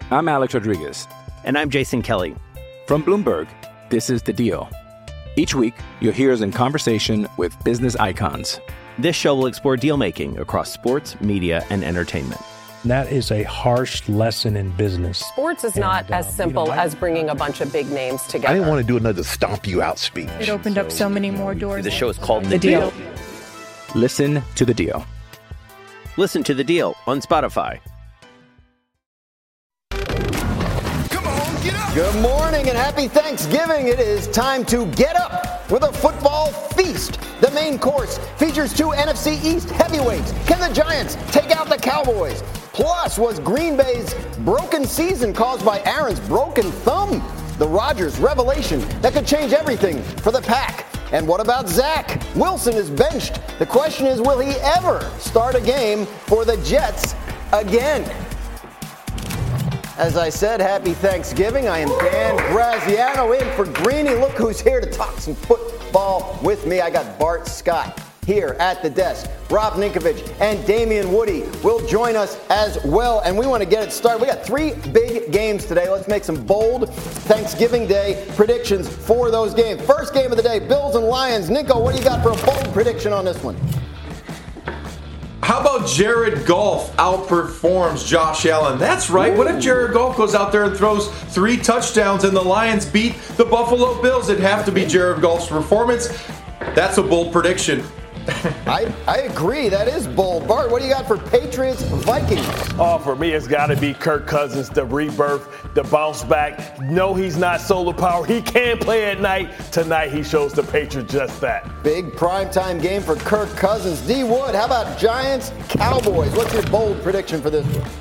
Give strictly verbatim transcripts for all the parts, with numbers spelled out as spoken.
I'm Alex Rodriguez. And I'm Jason Kelly. From Bloomberg, this is The Deal. Each week, you'll hear us in conversation with business icons. This show will explore deal-making across sports, media, and entertainment. That is a harsh lesson in business. Sports is not and, uh, as simple you know, I, as bringing a bunch of big names together. I didn't want to do another stomp you out speech. It opened so, up so many more doors. The show is called The, the deal. deal. Listen to The Deal. Listen to The Deal on Spotify. Come on, get up. Good morning and happy Thanksgiving. It is time to get up with a football feast. The main course features two N F C East heavyweights. Can the Giants take out the Cowboys? Plus, was Green Bay's broken season caused by Aaron's broken thumb? The Rodgers revelation that could change everything for the Pack. And what about Zach? Wilson is benched. The question is, will he ever start a game for the Jets again? As I said, happy Thanksgiving. I am Dan Graziano in for Greeny. Look who's here to talk some football with me. I got Bart Scott here at the desk. Rob Ninkovich and Damian Woody will join us as well. And we want to get it started. We got three big games today. Let's make some bold Thanksgiving Day predictions for those games. First game of the day, Bills and Lions. Nico, what do you got for a bold prediction on this one? How about Jared Goff outperforms Josh Allen? That's right. Ooh. What if Jared Goff goes out there and throws three touchdowns and the Lions beat the Buffalo Bills? It'd have to be Jared Goff's performance. That's a bold prediction. I, I agree. That is bold. Bart, what do you got for Patriots Vikings? Oh, for me, it's got to be Kirk Cousins, the rebirth, the bounce back. No, he's not solar power. He can play at night. Tonight, he shows the Patriots just that. Big primetime game for Kirk Cousins. D. Wood, how about Giants Cowboys? What's your bold prediction for this one?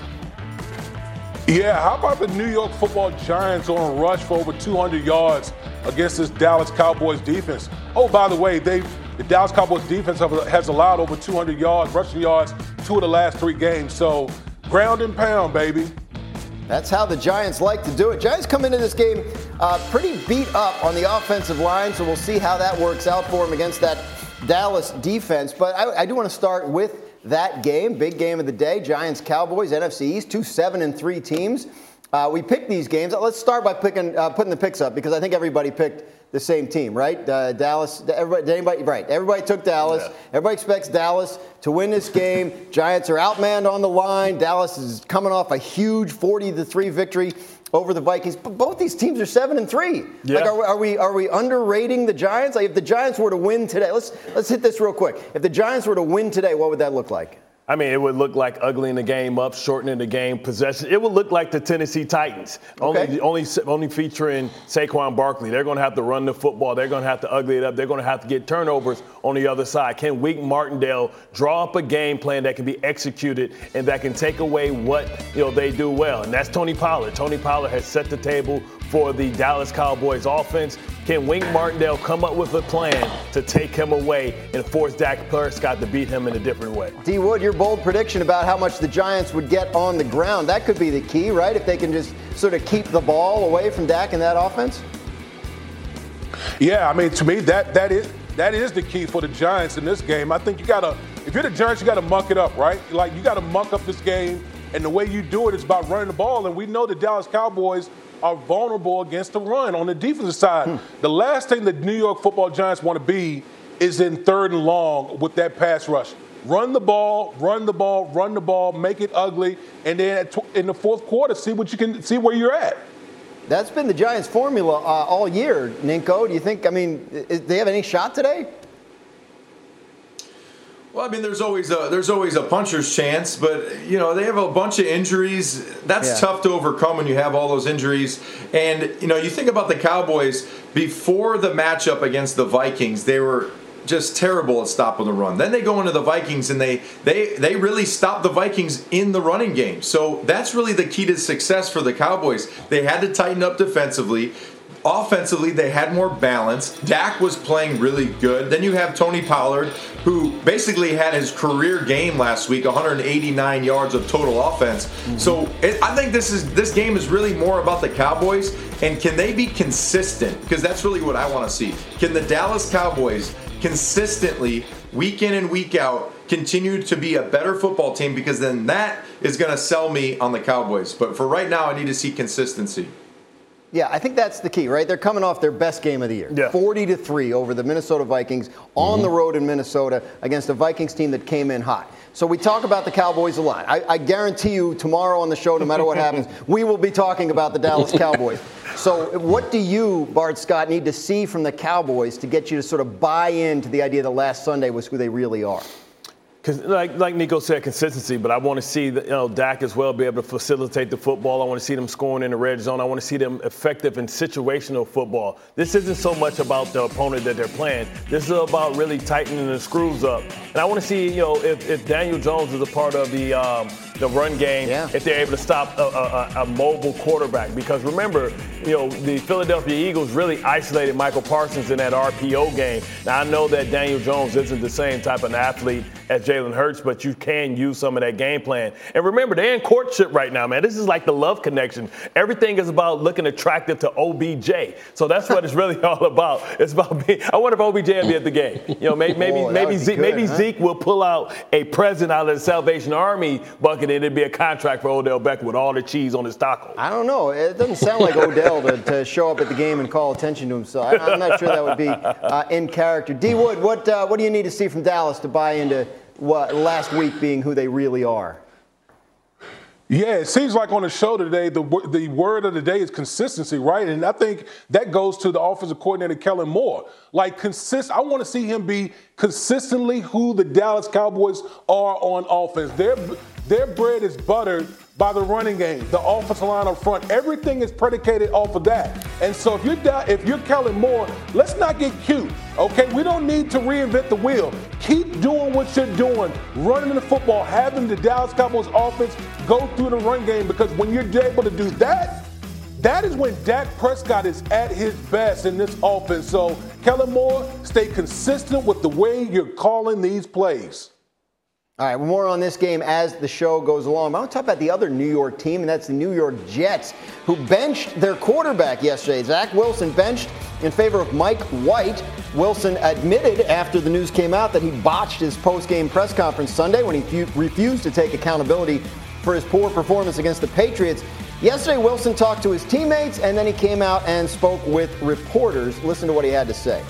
Yeah, how about the New York Football Giants on a rush for over two hundred yards against this Dallas Cowboys defense? Oh, by the way, they the Dallas Cowboys defense have, has allowed over two hundred yards, rushing yards, two of the last three games. So, ground and pound, baby. That's how the Giants like to do it. Giants come into this game uh, pretty beat up on the offensive line, so we'll see how that works out for them against that Dallas defense. But I, I do want to start with that game, big game of the day, Giants Cowboys, N F C East, two seven and three teams. Uh, we picked these games. Let's start by picking, uh, putting the picks up because I think everybody picked the same team, right? Uh, Dallas, everybody, anybody, right? Everybody took Dallas. Yeah. Everybody expects Dallas to win this game. Giants are outmanned on the line. Dallas is coming off a huge forty to three victory over the Vikings. But both these teams are seven and three. Yeah. Like, are, are we are we underrating the Giants? Like, if the Giants were to win today, let's let's hit this real quick. If the Giants were to win today, what would that look like? I mean, it would look like ugly in the game up, shortening the game, possession. It would look like the Tennessee Titans, okay. only, only only featuring Saquon Barkley. They're going to have to run the football. They're going to have to ugly it up. They're going to have to get turnovers on the other side. Can Wink Martindale draw up a game plan that can be executed and that can take away what you know they do well? And that's Tony Pollard. Tony Pollard has set the table for the Dallas Cowboys offense. Can Wink Martindale come up with a plan to take him away and force Dak Prescott to beat him in a different way? D. Wood, your bold prediction about how much the Giants would get on the ground, that could be the key, right? If they can just sort of keep the ball away from Dak in that offense? Yeah, I mean, to me, that that is that is the key for the Giants in this game. I think you got to, if you're the Giants, you got to muck it up, right? Like, you got to muck up this game, and the way you do it is about running the ball, and we know the Dallas Cowboys are vulnerable against the run on the defensive side. Hmm. The last thing the New York Football Giants want to be is in third and long with that pass rush. Run the ball, run the ball, run the ball, make it ugly, and then at tw- in the fourth quarter, see what you can see where you're at. That's been the Giants' formula uh, all year, Ninko. Do you think? I mean, is, do they have any shot today? Well, I mean, there's always a there's always a puncher's chance, but you know they have a bunch of injuries. That's yeah. tough to overcome when you have all those injuries. And you know, you think about the Cowboys before the matchup against the Vikings, they were just terrible at stopping the run. Then they go into the Vikings and they they they really stop the Vikings in the running game. So that's really the key to success for the Cowboys. They had to tighten up defensively. Offensively, they had more balance. Dak was playing really good. Then you have Tony Pollard, who basically had his career game last week, one hundred eighty-nine yards of total offense. Mm-hmm. So it, I think this is this game is really more about the Cowboys, and can they be consistent? Because that's really what I want to see. Can the Dallas Cowboys consistently week in and week out, continue to be a better football team, because then that is going to sell me on the Cowboys. But for right now, I need to see consistency. Yeah, I think that's the key, right? They're coming off their best game of the year. Yeah. forty to three over the Minnesota Vikings on mm-hmm. the road in Minnesota against a Vikings team that came in hot. So we talk about the Cowboys a lot. I, I guarantee you tomorrow on the show, no matter what happens, we will be talking about the Dallas Cowboys. So what do you, Bart Scott, need to see from the Cowboys to get you to sort of buy into the idea that last Sunday was who they really are? Because like, like Nico said, consistency, but I want to see the, you know, Dak as well be able to facilitate the football. I want to see them scoring in the red zone. I want to see them effective in situational football. This isn't so much about the opponent that they're playing. This is about really tightening the screws up. And I want to see, you know, if, if Daniel Jones is a part of the um, the run game, yeah. if they're able to stop a, a, a mobile quarterback. Because remember, you know, the Philadelphia Eagles really isolated Michael Parsons in that R P O game. Now, I know that Daniel Jones isn't the same type of athlete as Jalen Hurts, but you can use some of that game plan. And remember, they're in courtship right now, man. This is like the love connection. Everything is about looking attractive to O B J. So that's what it's really all about. It's about being, I wonder if O B J will be at the game. You know, maybe maybe Boy, maybe, Zeke, good, maybe huh? Zeke will pull out a present out of the Salvation Army bucket, and it'd be a contract for Odell Beckham with all the cheese on his taco. I don't know. It doesn't sound like Odell to, to show up at the game and call attention to himself. I, I'm not sure that would be uh, in character. D. Wood, what uh, what do you need to see from Dallas to buy into what last week being who they really are? Yeah, it seems like on the show today, the the word of the day is consistency, right? And I think that goes to the offensive coordinator, Kellen Moore. Like, consist. I want to see him be consistently who the Dallas Cowboys are on offense. Their, their bread is buttered by the running game, the offensive line up front. Everything is predicated off of that. And so if you're if you're Kellen Moore, let's not get cute, okay? We don't need to reinvent the wheel. Keep doing what you're doing, running the football, having the Dallas Cowboys offense go through the run game, because when you're able to do that, that is when Dak Prescott is at his best in this offense. So, Kellen Moore, stay consistent with the way you're calling these plays. All right, more on this game as the show goes along. I want to talk about the other New York team, and that's the New York Jets, who benched their quarterback yesterday. Zach Wilson benched in favor of Mike White. Wilson admitted after the news came out that he botched his post-game press conference Sunday when he fu- refused to take accountability for his poor performance against the Patriots. Yesterday, Wilson talked to his teammates, and then he came out and spoke with reporters. Listen to what he had to say.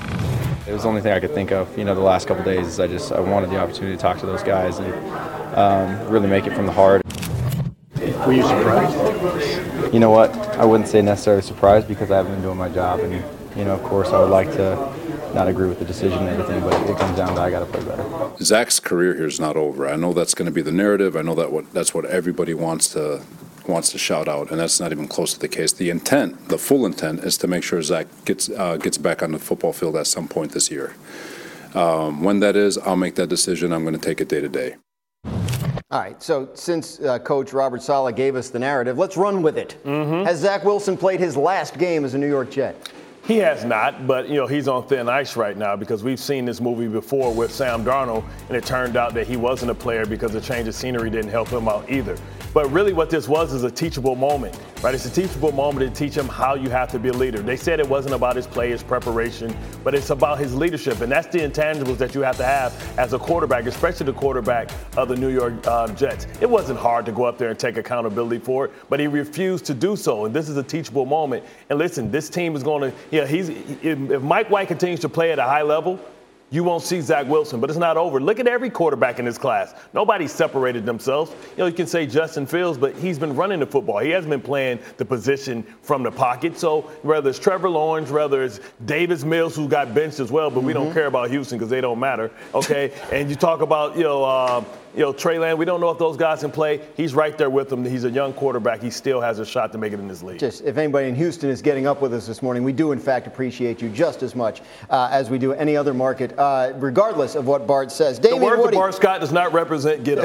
It was the only thing I could think of, you know, the last couple of days. Is I just I wanted the opportunity to talk to those guys and um, really make it from the heart. Were you surprised? You know what? I wouldn't say necessarily surprised, because I haven't been doing my job. And, you know, of course, I would like to not agree with the decision and everything, but it comes down to I got to play better. Zach's career here is not over. I know that's going to be the narrative. I know that what that's what everybody wants to wants to shout out, and that's not even close to the case. The intent, the full intent, is to make sure Zach gets uh, gets back on the football field at some point this year. Um, when that is, I'll make that decision. I'm going to take it day to day. All right, so since uh, Coach Robert Saleh gave us the narrative, let's run with it. Mm-hmm. Has Zach Wilson played his last game as a New York Jet? He has not, but, you know, he's on thin ice right now, because we've seen this movie before with Sam Darnold, and it turned out that he wasn't a player because the change of scenery didn't help him out either. But really what this was is a teachable moment, right? It's a teachable moment to teach him how you have to be a leader. They said it wasn't about his play, his preparation, but it's about his leadership. And that's the intangibles that you have to have as a quarterback, especially the quarterback of the New York uh, Jets. It wasn't hard to go up there and take accountability for it, but he refused to do so. And this is a teachable moment. And listen, this team is going to, yeah, he's, if, if Mike White continues to play at a high level, you won't see Zach Wilson, but it's not over. Look at every quarterback in this class. Nobody separated themselves. You know, you can say Justin Fields, but he's been running the football. He hasn't been playing the position from the pocket. So whether it's Trevor Lawrence, whether it's Davis Mills, who got benched as well, but mm-hmm. we don't care about Houston because they don't matter, okay? And you talk about, you know, uh, you know, Trey Lance, we don't know if those guys can play. He's right there with them. He's a young quarterback. He still has a shot to make it in this league. Just if anybody in Houston is getting up with us this morning, we do, in fact, appreciate you just as much uh, as we do any other market, uh, regardless of what Bart says. The Damian words Woody. of Bart Scott does not represent get up.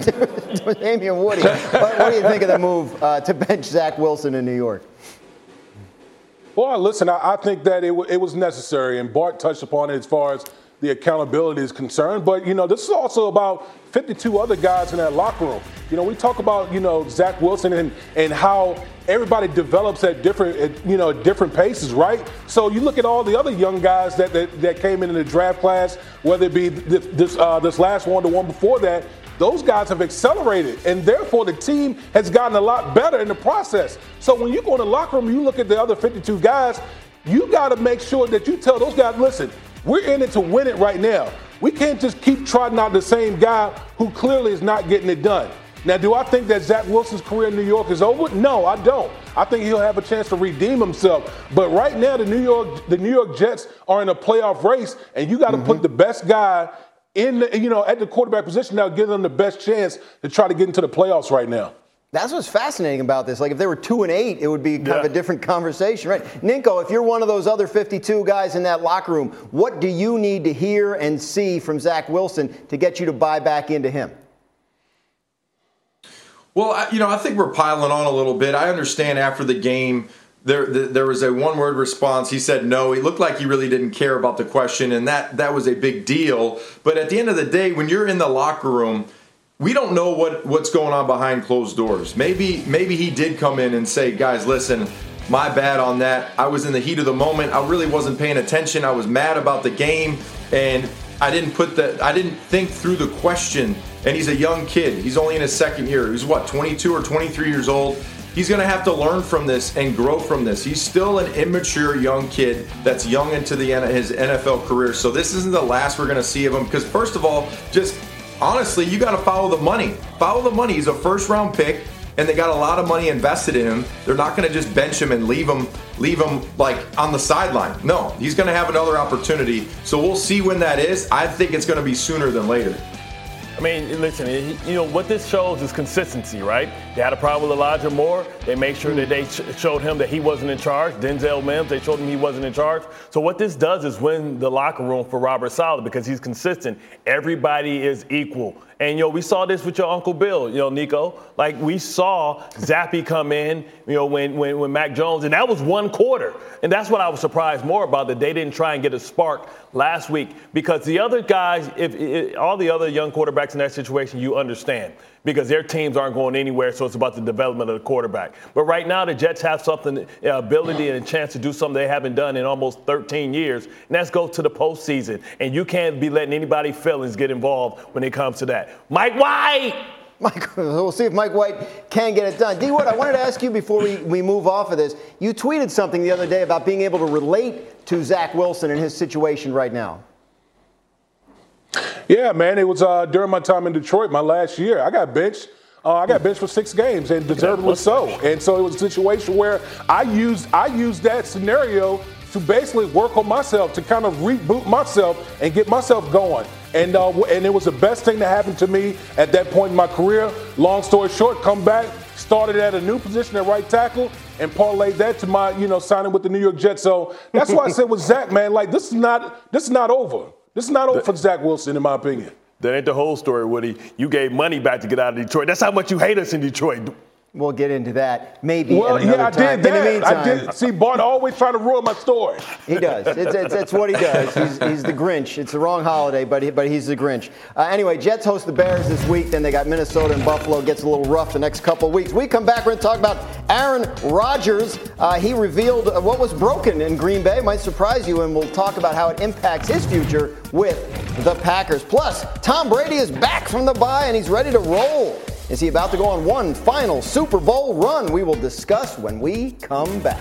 Damian Woody, what, what do you think of the move uh, to bench Zach Wilson in New York? Well, listen, I, I think that it, w- it was necessary, and Bart touched upon it as far as the accountability is concerned. But, you know, this is also about fifty-two other guys in that locker room. You know, we talk about, you know, Zach Wilson and, and how everybody develops at different, at, you know, different paces, right? So you look at all the other young guys that that, that came in, in the draft class, whether it be this this, uh, this last one, the one before that, those guys have accelerated, and therefore the team has gotten a lot better in the process. So when you go in the locker room, you look at the other fifty-two guys, you got to make sure that you tell those guys, listen, we're in it to win it right now. We can't just keep trotting out the same guy who clearly is not getting it done. Now, do I think that Zach Wilson's career in New York is over? No, I don't. I think he'll have a chance to redeem himself. But right now, the New York, the New York Jets are in a playoff race, and you got to mm-hmm. put the best guy in, the, you know, at the quarterback position now, give them the best chance to try to get into the playoffs right now. That's what's fascinating about this. Like, if they were two and eight, it would be kind yeah. of a different conversation, right? Ninko, if you're one of those other fifty-two guys in that locker room, what do you need to hear and see from Zach Wilson to get you to buy back into him? Well, I, you know, I think we're piling on a little bit. I understand after the game, there there was a one-word response. He said no. He looked like he really didn't care about the question, and that that was a big deal. But at the end of the day, when you're in the locker room, we don't know what, what's going on behind closed doors. Maybe maybe he did come in and say, guys, listen, my bad on that. I was in the heat of the moment. I really wasn't paying attention. I was mad about the game, and I didn't put the I didn't think through the question. And he's a young kid. He's only in his second year. He's what, twenty-two or twenty-three years old. He's going to have to learn from this and grow from this. He's still an immature young kid that's young into the his N F L career. So this isn't the last we're going to see of him. Because first of all, just honestly, you got to follow the money. Follow the money. He's a first-round pick, and they got a lot of money invested in him. They're not going to just bench him and leave him, leave him like on the sideline. No, he's going to have another opportunity. So we'll see when that is. I think it's going to be sooner than later. I mean, listen, you know, what this shows is consistency, right? They had a problem with Elijah Moore. They made sure that they showed him that he wasn't in charge. Denzel Mims, they showed him he wasn't in charge. So what this does is win the locker room for Robert Saleh because he's consistent. Everybody is equal. And, you know, we saw this with your Uncle Bill, you know, Nico. Like, we saw Zappe come in, you know, when, when, when Mac Jones, and that was one quarter. And that's what I was surprised more about, that they didn't try and get a spark last week. Because the other guys, if, if all the other young quarterbacks in that situation, you understand. Because their teams aren't going anywhere, so it's about the development of the quarterback. But right now, the Jets have something, uh, ability and a chance to do something they haven't done in almost thirteen years, and that's go to the postseason. And you can't be letting anybody's feelings get involved when it comes to that. Mike White! Mike, we'll see if Mike White can get it done. D. Wood, I wanted to ask you before we, we move off of this. You tweeted something the other day about being able to relate to Zach Wilson and his situation right now. Yeah, man, it was uh, during my time in Detroit, my last year. I got benched. Uh, I got benched for six games, and deservedly so. And so it was a situation where I used I used that scenario to basically work on myself, to kind of reboot myself and get myself going. And uh, and it was the best thing that happened to me at that point in my career. Long story short, come back, started at a new position at right tackle, and parlayed that to my, you know, signing with the New York Jets. So that's why I said with Zach, man, like this is not this is not over. This is not over for Zach Wilson, in my opinion. That ain't the whole story, Woody. You gave money back to get out of Detroit. That's how much you hate us in Detroit. We'll get into that maybe well, at another yeah, I time. did that. In the meantime, I did. See, Bart always trying to ruin my story. He does. It's, it's, it's what he does. He's, he's the Grinch. It's the wrong holiday, but he, but he's the Grinch. Uh, anyway, Jets host the Bears this week. Then they got Minnesota and Buffalo. Gets a little rough the next couple of weeks. We come back. We're going to talk about Aaron Rodgers. Uh, he revealed what was broken in Green Bay. Might surprise you, and we'll talk about how it impacts his future with the Packers. Plus, Tom Brady is back from the bye, and he's ready to roll. Is he about to go on one final Super Bowl run? We will discuss when we come back.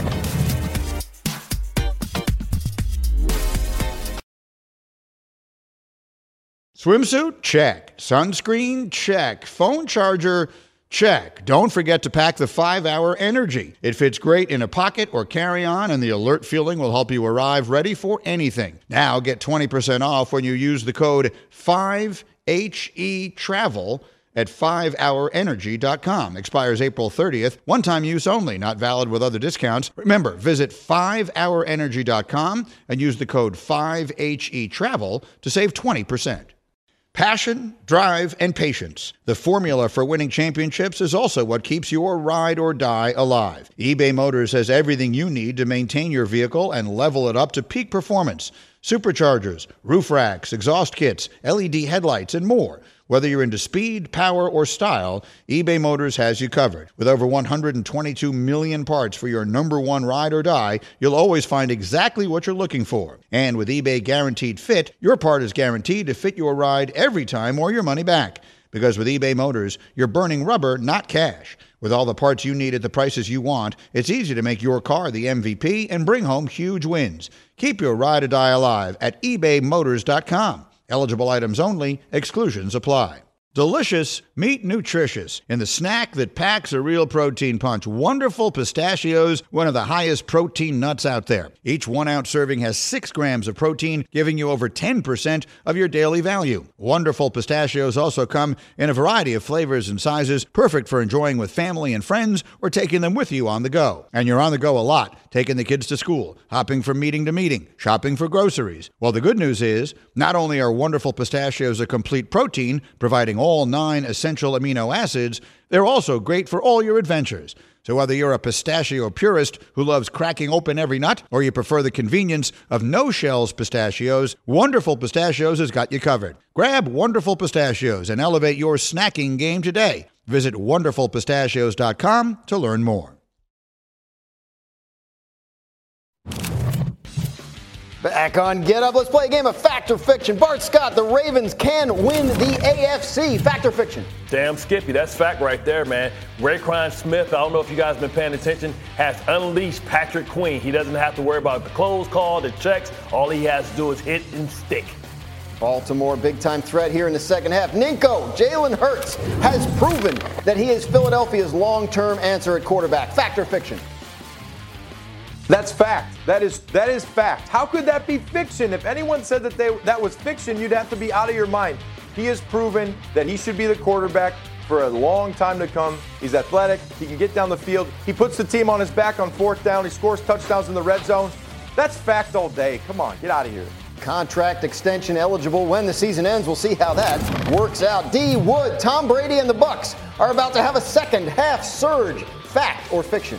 Swimsuit? Check. Sunscreen? Check. Phone charger? Check. Don't forget to pack the five hour Energy. It fits great in a pocket or carry-on, and the alert feeling will help you arrive ready for anything. Now get twenty percent off when you use the code five H E travel at five hour energy dot com. Expires April thirtieth. One-time use only. Not valid with other discounts. Remember, visit five hour energy dot com and use the code five H E travel to save twenty percent. Passion, drive, and patience. The formula for winning championships is also what keeps your ride or die alive. eBay Motors has everything you need to maintain your vehicle and level it up to peak performance. superchargers, roof racks, exhaust kits, L E D headlights, and more. Whether you're into speed, power, or style, eBay Motors has you covered. With over one hundred twenty-two million parts for your number one ride or die, you'll always find exactly what you're looking for. And with eBay Guaranteed Fit, your part is guaranteed to fit your ride every time or your money back. Because with eBay Motors, you're burning rubber, not cash. With all the parts you need at the prices you want, it's easy to make your car the M V P and bring home huge wins. Keep your ride or die alive at ebay motors dot com. Eligible items only. Exclusions apply. Delicious, meet nutritious in the snack that packs a real protein punch. Wonderful Pistachios, one of the highest protein nuts out there. Each one-ounce serving has six grams of protein, giving you over ten percent of your daily value. Wonderful Pistachios also come in a variety of flavors and sizes, perfect for enjoying with family and friends or taking them with you on the go. And you're on the go a lot, taking the kids to school, hopping from meeting to meeting, shopping for groceries. Well, the good news is, not only are Wonderful Pistachios a complete protein, providing all nine essential amino acids, they're also great for all your adventures. So whether you're a pistachio purist who loves cracking open every nut, or you prefer the convenience of no-shells pistachios, Wonderful Pistachios has got you covered. Grab Wonderful Pistachios and elevate your snacking game today. Visit wonderful pistachios dot com to learn more. Back on Get Up. Let's play a game of Fact or Fiction. Bart Scott, the Ravens can win the A F C. Fact or Fiction? Damn, Skippy, that's fact right there, man. Raekwon Smith, I don't know if you guys have been paying attention, has unleashed Patrick Queen. He doesn't have to worry about the close call, the checks. All he has to do is hit and stick. Baltimore, big-time threat here in the second half. Ninko, Jalen Hurts has proven that he is Philadelphia's long-term answer at quarterback. Fact or Fiction? That's fact. That is that is fact. How could that be fiction? If anyone said that they that was fiction, you'd have to be out of your mind. He has proven that he should be the quarterback for a long time to come. He's athletic. He can get down the field. He puts the team on his back on fourth down. He scores touchdowns in the red zone. That's fact all day. Come on, get out of here. Contract extension eligible when the season ends. We'll see how that works out. D. Wood, Tom Brady and the Bucs are about to have a second half surge. Fact or fiction?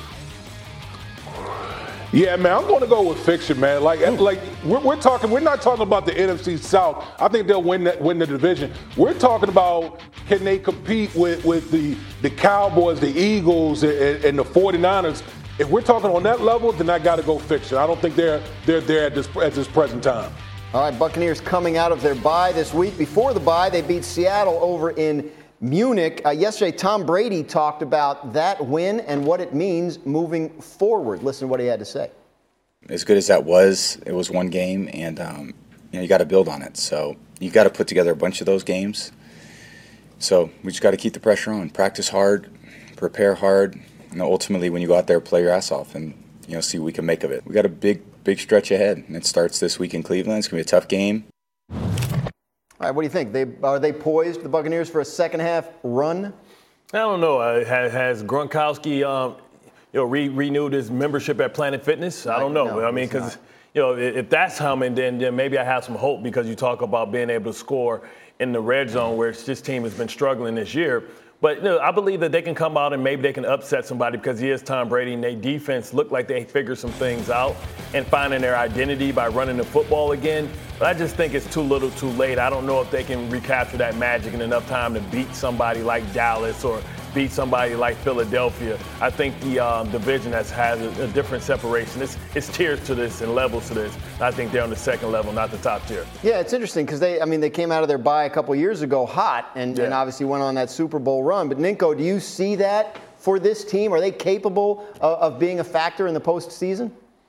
Yeah, man, I'm going to go with fiction, man. Like, like we're, we're talking. We're not talking about the N F C South. I think they'll win that, win the division. We're talking about can they compete with, with the the Cowboys, the Eagles, and, and the forty-niners. If we're talking on that level, then I got to go fiction. I don't think they're they're there at this at this present time. All right, Buccaneers coming out of their bye this week. Before the bye, they beat Seattle over in Munich. Uh, yesterday, Tom Brady talked about that win and what it means moving forward. Listen to what he had to say. As good as that was, it was one game, and um, you know you got to build on it. So you got to put together a bunch of those games. So we just got to keep the pressure on, practice hard, prepare hard, and ultimately when you go out there, play your ass off, and you know see what we can make of it. We got a big, big stretch ahead, and it starts this week in Cleveland. It's gonna be a tough game. All right, what do you think? They, are they poised, the Buccaneers, for a second-half run? I don't know. Uh, has, has Gronkowski, um, you know, re- renewed his membership at Planet Fitness? I don't know. No, I mean, because you know, if that's coming, then, then maybe I have some hope because you talk about being able to score in the red zone, where this team has been struggling this year. But you know, I believe that they can come out and maybe they can upset somebody because he is Tom Brady, and their defense look like they figured some things out and finding their identity by running the football again. But I just think it's too little too late. I don't know if they can recapture that magic in enough time to beat somebody like Dallas or beat somebody like Philadelphia. I think the um, division has had a, a different separation. It's, it's tiers to this and levels to this. I think they're on the second level, not the top tier. Yeah, it's interesting because they, I mean, they came out of their bye a couple years ago hot and, yeah. and obviously went on that Super Bowl run. But Ninko, do you see that for this team? Are they capable of, of being a factor in the postseason?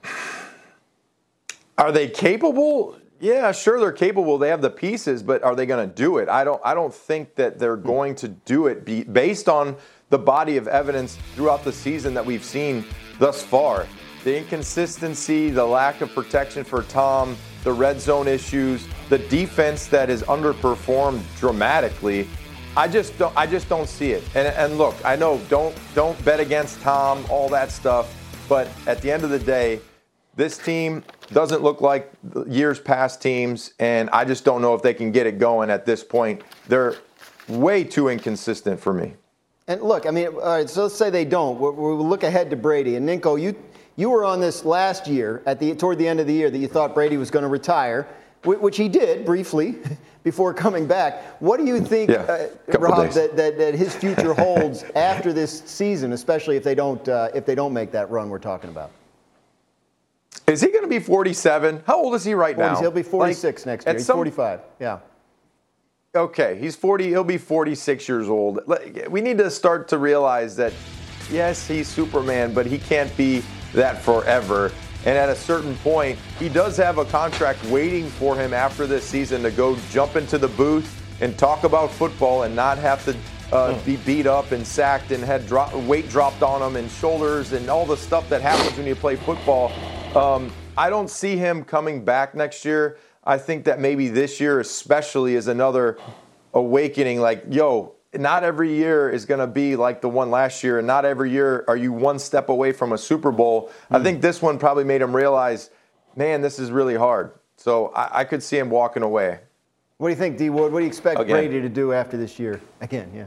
Are they capable? Yeah, sure, they're capable. They have the pieces, but are they going to do it? I don't. I don't think that they're going to do it be, based on the body of evidence throughout the season that we've seen thus far. The inconsistency, the lack of protection for Tom, the red zone issues, the defense that has underperformed dramatically. I just don't. I just don't see it. And, and look, I know don't don't bet against Tom, all that stuff. But at the end of the day, this team doesn't look like years past teams, and I just don't know if they can get it going at this point. They're way too inconsistent for me. And look, I mean, all right, so let's say they don't. We'll, we'll look ahead to Brady. And Ninko, you You were on this last year, at the toward the end of the year, that you thought Brady was going to retire, which he did briefly before coming back. What do you think, yeah, uh, Rob, that, that, that his future holds after this season, especially if they don't uh, if they don't make that run we're talking about? Is he going to be forty-seven? How old is he right forty, now? He'll be forty-six like, next year. He's some, forty-five. Yeah. Okay, he's forty. He'll be forty-six years old. We need to start to realize that, yes, he's Superman, but he can't be that forever. And at a certain point, he does have a contract waiting for him after this season to go jump into the booth and talk about football and not have to uh, be beat up and sacked and had drop, weight dropped on him and shoulders and all the stuff that happens when you play football. Um, I don't see him coming back next year. I think that maybe this year especially is another awakening, like, yo, not every year is going to be like the one last year, and not every year are you one step away from a Super Bowl. Mm. I think this one probably made him realize, man, this is really hard. So I, I could see him walking away. What do you think, D. Wood? What do you expect Again. Brady to do after this year? Again, yeah.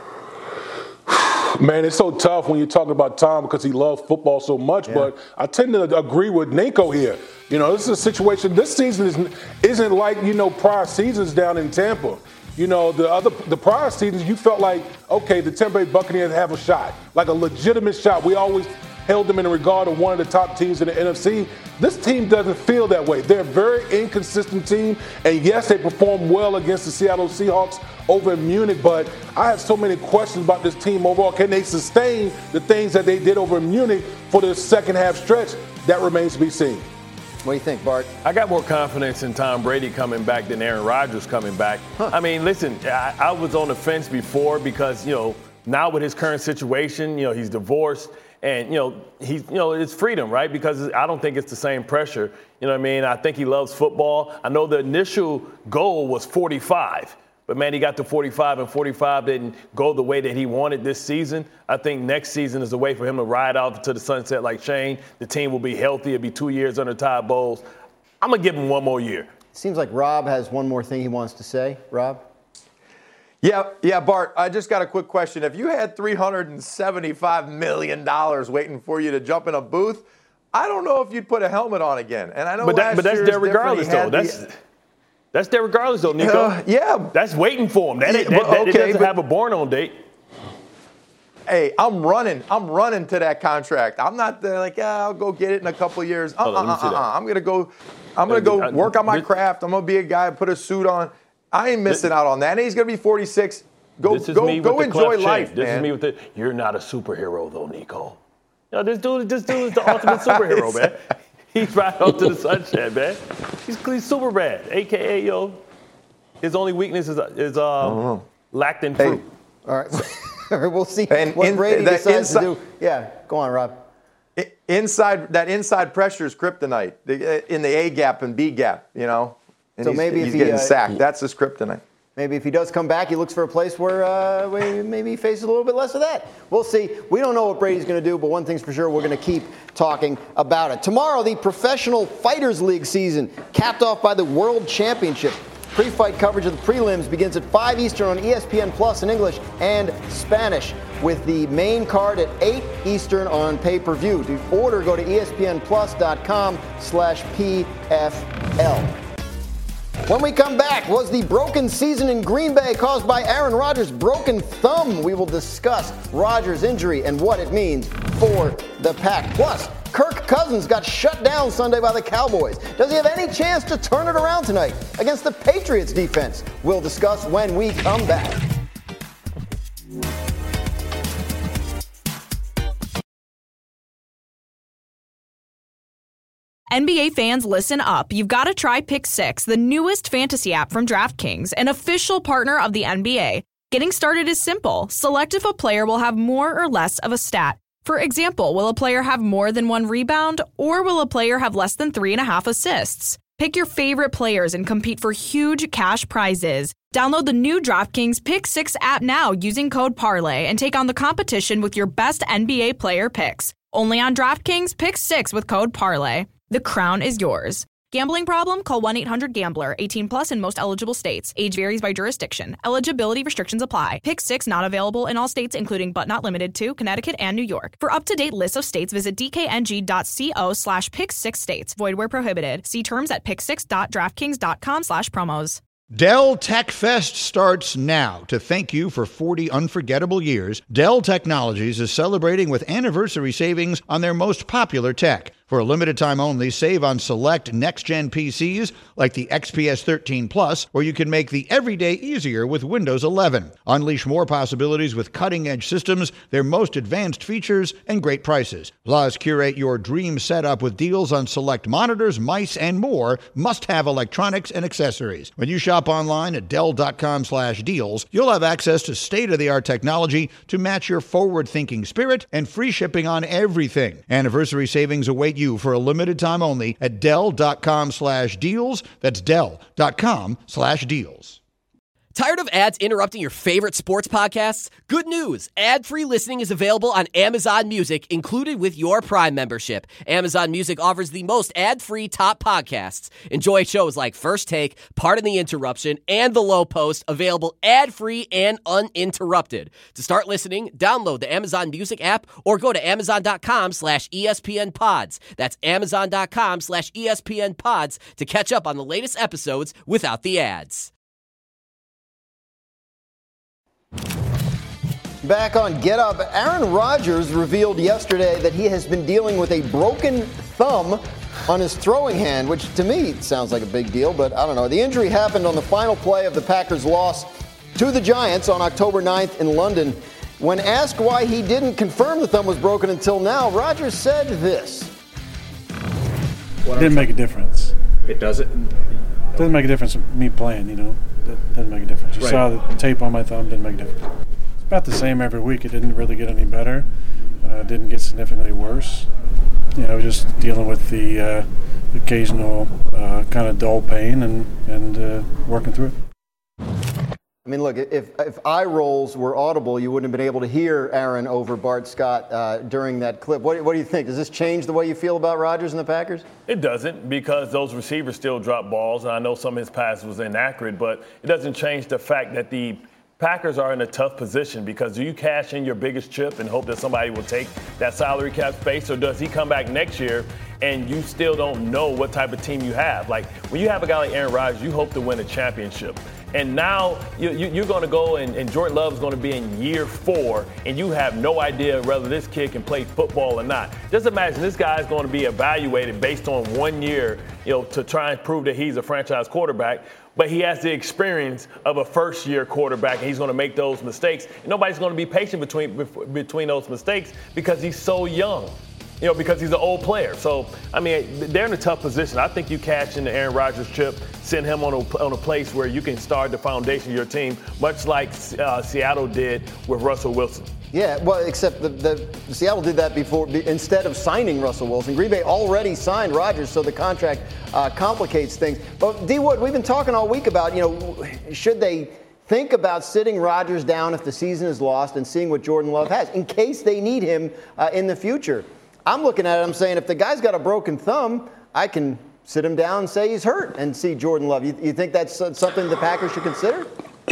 Man, it's so tough when you're talking about Tom because he loves football so much, yeah. but I tend to agree with Nico here. You know, this is a situation, this season is, isn't like, you know, prior seasons down in Tampa. You know, the other the prior seasons, you felt like, okay, the Tampa Bay Buccaneers have a shot, like a legitimate shot. We always held them in regard of one of the top teams in the N F C. This team doesn't feel that way. They're a very inconsistent team, and yes, they performed well against the Seattle Seahawks over in Munich, but I have so many questions about this team overall. Can they sustain the things that they did over in Munich for the second half stretch? That remains to be seen. What do you think, Bart? I got more confidence in Tom Brady coming back than Aaron Rodgers coming back. Huh. I mean, listen, I, I was on the fence before because, you know, now with his current situation, you know, he's divorced and, you know, he's, you know, it's freedom, right? Because I don't think it's the same pressure. You know what I mean? I think he loves football. I know the initial goal was forty-five. But, man, he got to forty-five, and forty-five didn't go the way that he wanted this season. I think next season is a way for him to ride out to the sunset like Shane. The team will be healthy. It'll be two years under Todd Bowles. I'm going to give him one more year. Seems like Rob has one more thing he wants to say. Rob? Yeah, yeah, Bart, I just got a quick question. If you had three hundred seventy-five million dollars waiting for you to jump in a booth, I don't know if you'd put a helmet on again. And I know but, that, but that's there regardless, though. That's – That's there regardless, though, Nico. Uh, yeah. That's waiting for him. That, that, that, okay, it doesn't but, have a born-on date. Hey, I'm running. I'm running to that contract. I'm not there like, yeah, I'll go get it in a couple of years. Uh, uh, uh, uh, I'm going to go I'm gonna go work on my craft. I'm going to be a guy, put a suit on. I ain't missing out on that. And he's going to be forty-six. Go, this is go, me go with enjoy the life, This man. is me with the, you're not a superhero, though, Nico. You know, this dude, this dude is the ultimate superhero, man. He's right up to the sunset, man. He's, he's super bad, a k a, yo, his only weakness is, is uh, lacked in fruit. Hey. All right. All right, we'll see and what in, Brady decides inside, to do. Yeah, go on, Rob. Inside that inside pressure is kryptonite in the A gap and B gap, you know. And so he's, maybe he's if he, getting uh, sacked. That's his kryptonite. Maybe if he does come back, he looks for a place where, uh, where maybe he faces a little bit less of that. We'll see. We don't know what Brady's going to do, but one thing's for sure, we're going to keep talking about it. Tomorrow, the Professional Fighters League season capped off by the World Championship. Pre-fight coverage of the prelims begins at five Eastern on E S P N Plus in English and Spanish, with the main card at eight Eastern on pay-per-view. To order, go to E S P N plus dot com slash P F L. When we come back, was the broken season in Green Bay caused by Aaron Rodgers' broken thumb? We will discuss Rodgers' injury and what it means for the Pack. Plus, Kirk Cousins got shut down Sunday by the Cowboys. Does he have any chance to turn it around tonight against the Patriots defense? We'll discuss when we come back. N B A fans, listen up. You've got to try Pick Six, the newest fantasy app from DraftKings, an official partner of the N B A. Getting started is simple. Select if a player will have more or less of a stat. For example, will a player have more than one rebound, or will a player have less than three and a half assists? Pick your favorite players and compete for huge cash prizes. Download the new DraftKings Pick Six app now using code Parlay and take on the competition with your best N B A player picks. Only on DraftKings Pick Six with code Parlay. The crown is yours. Gambling problem? Call one eight hundred gambler. eighteen plus in most eligible states. Age varies by jurisdiction. Eligibility restrictions apply. Pick six not available in all states, including but not limited to Connecticut and New York. For up-to-date lists of states, visit dkng.co slash pick six states. Void where prohibited. See terms at pick six dot draftkings dot com slash promos. Dell Tech Fest starts now. To thank you for forty unforgettable years, Dell Technologies is celebrating with anniversary savings on their most popular tech. For a limited time only, save on select next-gen P Cs like the X P S thirteen Plus, or you can make the everyday easier with Windows eleven. Unleash more possibilities with cutting-edge systems, their most advanced features, and great prices. Plus, curate your dream setup with deals on select monitors, mice, and more must-have electronics and accessories. When you shop online at Dell.com slash deals, you'll have access to state-of-the-art technology to match your forward-thinking spirit and free shipping on everything. Anniversary savings await you for a limited time only at Dell.com slash deals. That's Dell.com slash deals. Tired of ads interrupting your favorite sports podcasts? Good news! Ad-free listening is available on Amazon Music, included with your Prime membership. Amazon Music offers the most ad-free top podcasts. Enjoy shows like First Take, Pardon the Interruption, and The Low Post, available ad-free and uninterrupted. To start listening, download the Amazon Music app or go to amazon.com slash ESPN pods. That's amazon.com slash ESPN pods to catch up on the latest episodes without the ads. Back on Get Up, Aaron Rodgers revealed yesterday that he has been dealing with a broken thumb on his throwing hand, which to me sounds like a big deal, but I don't know. The injury happened on the final play of the Packers' loss to the Giants on October ninth in London. When asked why he didn't confirm the thumb was broken until now, Rodgers said this. It didn't make a difference. It doesn't? It doesn't make a difference with me playing, you know. It doesn't make a difference. You right. saw the tape on my thumb, didn't make a difference. It's about the same every week. It didn't really get any better. Uh, didn't get significantly worse. You know, just dealing with the uh, occasional uh, kind of dull pain and, and uh, working through it. I mean, look, if if eye rolls were audible, you wouldn't have been able to hear Aaron over Bart Scott uh, during that clip. What, what do you think? Does this change the way you feel about Rodgers and the Packers? It doesn't, because those receivers still drop balls, and I know some of his passes was inaccurate, but it doesn't change the fact that the Packers are in a tough position, because do you cash in your biggest chip and hope that somebody will take that salary cap space, or does he come back next year and you still don't know what type of team you have? Like, when you have a guy like Aaron Rodgers, you hope to win a championship. And now you, you, you're going to go and, and Jordan Love is going to be in year four, and you have no idea whether this kid can play football or not. Just imagine this guy is going to be evaluated based on one year, you know, to try and prove that he's a franchise quarterback. But he has the experience of a first-year quarterback, and he's going to make those mistakes. And nobody's going to be patient between between those mistakes because he's so young. You know, because he's an old player. So, I mean, they're in a tough position. I think you cash in the Aaron Rodgers chip, send him on a, on a place where you can start the foundation of your team, much like uh, Seattle did with Russell Wilson. Yeah, well, except the, the Seattle did that before. Instead of signing Russell Wilson, Green Bay already signed Rodgers, so the contract uh, complicates things. But, D. Wood, we've been talking all week about, you know, should they think about sitting Rodgers down if the season is lost and seeing what Jordan Love has in case they need him uh, in the future. I'm looking at it, I'm saying if the guy's got a broken thumb, I can sit him down and say he's hurt and see Jordan Love. You, you think that's something the Packers should consider?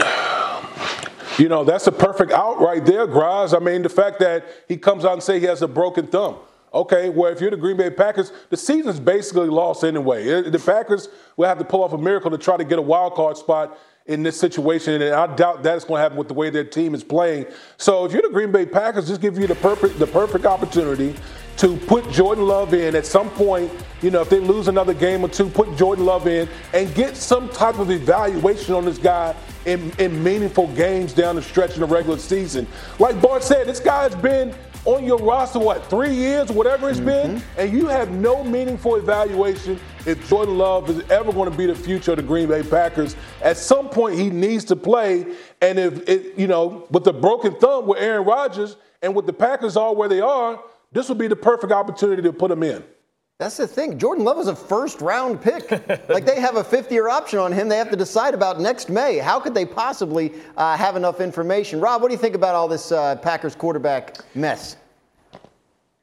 You know, that's a perfect out right there, Graz. I mean, the fact that he comes out and say he has a broken thumb. Okay, well, if you're the Green Bay Packers, the season's basically lost anyway. The Packers will have to pull off a miracle to try to get a wild card spot in this situation, and I doubt that's going to happen with the way their team is playing. So if you're the Green Bay Packers, just give you the perfect the perfect opportunity to put Jordan Love in at some point. You know, if they lose another game or two, put Jordan Love in and get some type of evaluation on this guy in, in meaningful games down the stretch in the regular season. Like Bart said, this guy's been on your roster, what, three years, whatever it's mm-hmm. been, and you have no meaningful evaluation if Jordan Love is ever going to be the future of the Green Bay Packers. At some point, he needs to play, and if it, you know, with the broken thumb with Aaron Rodgers and with the Packers all where they are, this would be the perfect opportunity to put him in. That's the thing. Jordan Love is a first-round pick. Like, they have a fifth-year option on him. They have to decide about next May. How could they possibly uh, have enough information? Rob, what do you think about all this uh, Packers quarterback mess?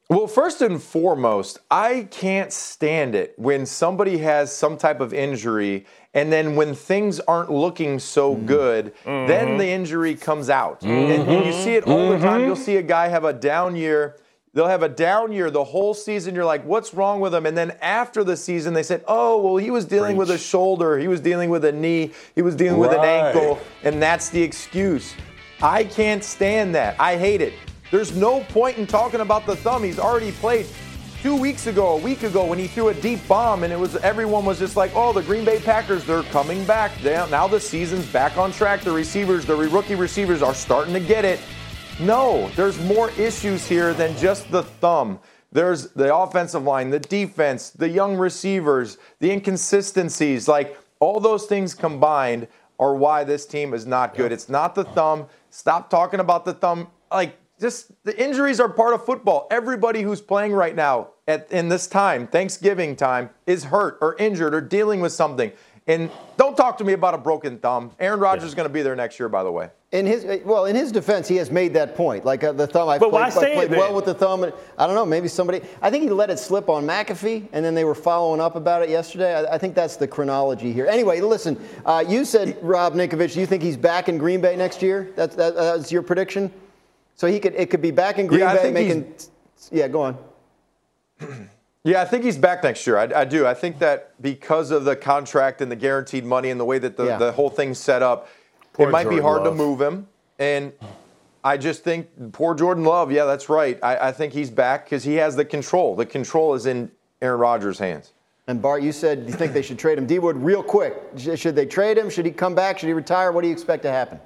Well, first and foremost, I can't stand it when somebody has some type of injury and then when things aren't looking so good, mm-hmm. then the injury comes out. Mm-hmm. And, and you see it all mm-hmm. the time. You'll see a guy have a down year. They'll have a down year the whole season. You're like, what's wrong with him? And then after the season, they said, oh, well, he was dealing Preach. with a shoulder. He was dealing with a knee. He was dealing right. with an ankle. And that's the excuse. I can't stand that. I hate it. There's no point in talking about the thumb. He's already played two weeks ago, a week ago, when he threw a deep bomb, and it was everyone was just like, oh, the Green Bay Packers, they're coming back. They, now the season's back on track. The receivers, the rookie receivers are starting to get it. No, there's more issues here than just the thumb. There's the offensive line, the defense, the young receivers, the inconsistencies. Like, all those things combined are why this team is not good. It's not the thumb. Stop talking about the thumb. Like, Just the injuries are part of football. Everybody who's playing right now at in this time, Thanksgiving time, is hurt or injured or dealing with something. And don't talk to me about a broken thumb. Aaron Rodgers yeah. is going to be there next year, by the way. In his well, in his defense, he has made that point. Like uh, the thumb, I but played, why say I played it well then? with the thumb. And, I don't know. Maybe somebody. I think he let it slip on McAfee, and then they were following up about it yesterday. I, I think that's the chronology here. Anyway, listen. Uh, you said Rob Ninkovich. You think he's back in Green Bay next year? That's that, that's your prediction. So he could it could be back in Green yeah, Bay making. Yeah, go on. Yeah, I think he's back next year. I, I do. I think that because of the contract and the guaranteed money and the way that the, yeah. the whole thing's set up, poor it might Jordan be hard Love. to move him. And I just think poor Jordan Love. Yeah, that's right. I, I think he's back because he has the control. The control is in Aaron Rodgers' hands. And Bart, you said you think they should trade him. D Wood, real quick, should they trade him? Should he come back? Should he retire? What do you expect to happen?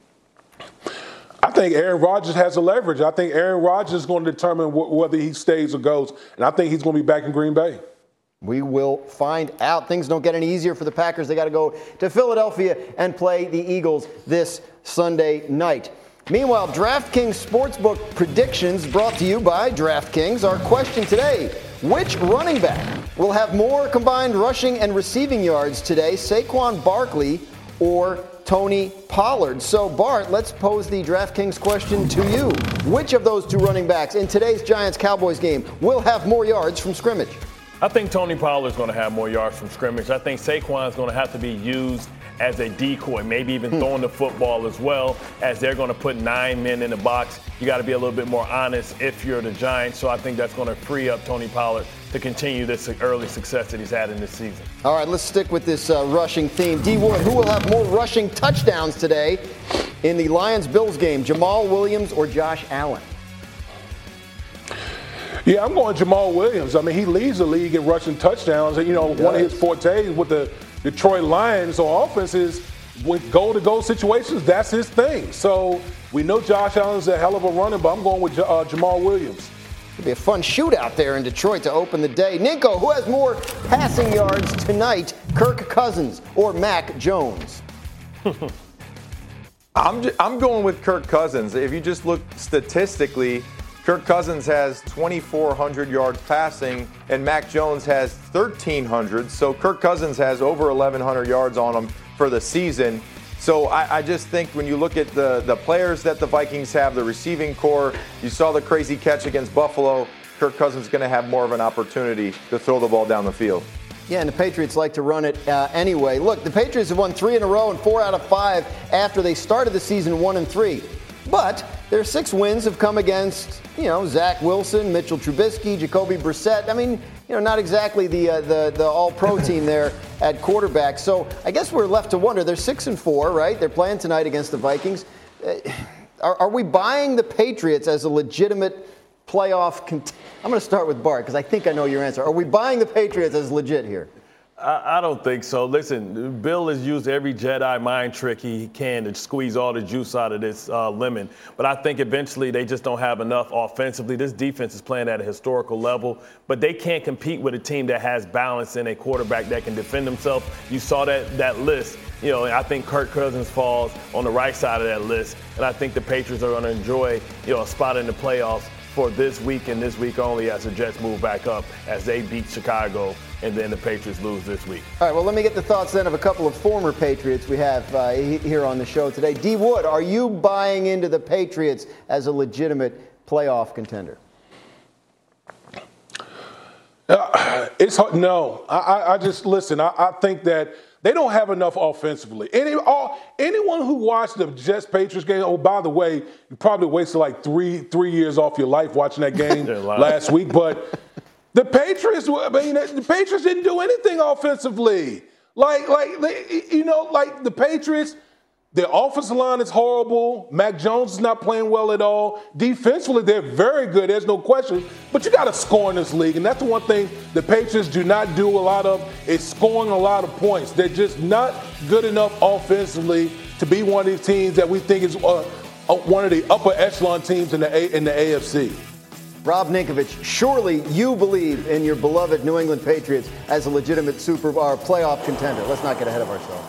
I think Aaron Rodgers has the leverage. I think Aaron Rodgers is going to determine wh- whether he stays or goes, and I think he's going to be back in Green Bay. We will find out. Things don't get any easier for the Packers. They got to go to Philadelphia and play the Eagles this Sunday night. Meanwhile, DraftKings Sportsbook predictions brought to you by DraftKings. Our question today, which running back will have more combined rushing and receiving yards today, Saquon Barkley or Tony Pollard? So, Bart, let's pose the DraftKings question to you. Which of those two running backs in today's Giants-Cowboys game will have more yards from scrimmage? I think Tony Pollard's going to have more yards from scrimmage. I think Saquon's going to have to be used as a decoy, maybe even hmm. throwing the football as well, as they're going to put nine men in the box. You got to be a little bit more honest if you're the Giants. So I think that's going to free up Tony Pollard to continue this early success that he's had in this season. All right, let's stick with this uh, rushing theme. D. Wood, who will have more rushing touchdowns today in the Lions-Bills game, Jamal Williams or Josh Allen? Yeah, I'm going Jamal Williams. I mean, he leads the league in rushing touchdowns. And, you know, one of his fortes with the Detroit Lions on offense is with goal-to-goal situations, that's his thing. So we know Josh Allen's a hell of a runner, but I'm going with uh, Jamal Williams. It'll be a fun shootout there in Detroit to open the day. Ninko, who has more passing yards tonight, Kirk Cousins or Mac Jones? I'm, j- I'm going with Kirk Cousins. If you just look statistically, Kirk Cousins has twenty-four hundred yards passing, and Mac Jones has thirteen hundred. So Kirk Cousins has over eleven hundred yards on him for the season. So I, I just think when you look at the, the players that the Vikings have, the receiving core, you saw the crazy catch against Buffalo. Kirk Cousins is going to have more of an opportunity to throw the ball down the field. Yeah, and the Patriots like to run it uh, anyway. Look, the Patriots have won three in a row and four out of five after they started the season one and three. But their six wins have come against, you know, Zach Wilson, Mitchell Trubisky, Jacoby Brissett. I mean, you know, not exactly the uh, the the all-pro team there at quarterback. So I guess we're left to wonder. They're six and four, right? They're playing tonight against the Vikings. Uh, are, are we buying the Patriots as a legitimate playoff? Cont- I'm going to start with Bart because I think I know your answer. Are we buying the Patriots as legit here? I, I don't think so. Listen, Bill has used every Jedi mind trick he can to squeeze all the juice out of this uh, lemon. But I think eventually they just don't have enough offensively. This defense is playing at a historical level, but they can't compete with a team that has balance and a quarterback that can defend himself. You saw that that list. You know, I think Kirk Cousins falls on the right side of that list, and I think the Patriots are going to enjoy, you know, a spot in the playoffs for this week and this week only as the Jets move back up as they beat Chicago and then the Patriots lose this week. All right, well, let me get the thoughts then of a couple of former Patriots we have uh, here on the show today. D. Wood, are you buying into the Patriots as a legitimate playoff contender? Uh, it's hard. No, I, I just listen. I, I think that they don't have enough offensively. Any, all, anyone who watched the Jets Patriots game. Oh, by the way, you probably wasted like three three years off your life watching that game last week. But the Patriots, I mean, the Patriots didn't do anything offensively. Like, like they, you know, like the Patriots. Their offensive line is horrible. Mac Jones is not playing well at all. Defensively, they're very good. There's no question. But you got to score in this league. And that's the one thing the Patriots do not do a lot of is scoring a lot of points. They're just not good enough offensively to be one of these teams that we think is uh, uh, one of the upper echelon teams in the A- in the A F C. Rob Ninkovich, surely you believe in your beloved New England Patriots as a legitimate Super Bowl playoff contender. Let's not get ahead of ourselves.